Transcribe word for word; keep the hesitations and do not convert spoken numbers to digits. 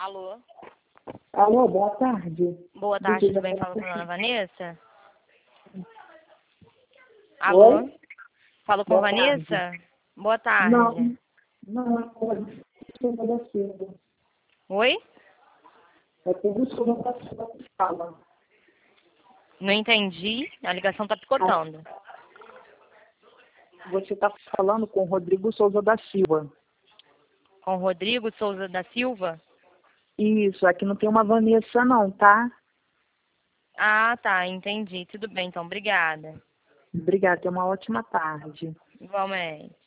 Alô? Alô, boa tarde. Boa tarde, tudo bem? Fala com a Ana Vanessa? Alô? Oi? Falo com a Boa Vanessa? tarde. Boa tarde. Não, não, é Pedro Souza da Silva. Oi? É Pedro Souza da Silva que fala. Não entendi. A ligação tá picotando. Você está falando com o Rodrigo Souza da Silva. Com Rodrigo Souza da Silva? Isso, aqui não tem uma Vanessa não, tá? Ah, tá. Entendi. Tudo bem, então. Obrigada. Obrigada, tenha uma ótima tarde. Igualmente.